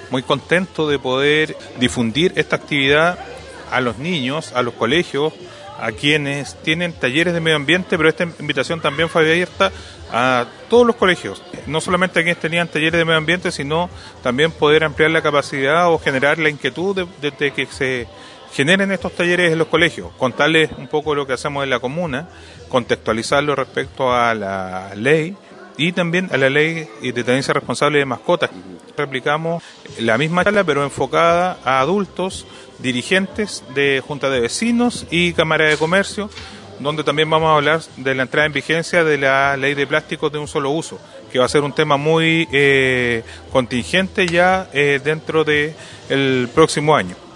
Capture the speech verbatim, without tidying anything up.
muy contento de poder difundir esta actividad a los niños, a los colegios, a quienes tienen talleres de medio ambiente, pero esta invitación también fue abierta a todos los colegios, no solamente a quienes tenían talleres de medio ambiente, sino también poder ampliar la capacidad o generar la inquietud de, de, de que se generen estos talleres en los colegios, contarles un poco lo que hacemos en la comuna, contextualizarlo respecto a la ley y también a la ley de tenencia responsable de mascotas. Replicamos la misma charla pero enfocada a adultos, dirigentes de junta de vecinos y cámara de comercio, donde también vamos a hablar de la entrada en vigencia de la ley de plásticos de un solo uso, que va a ser un tema muy eh, contingente ya eh, dentro del próximo año.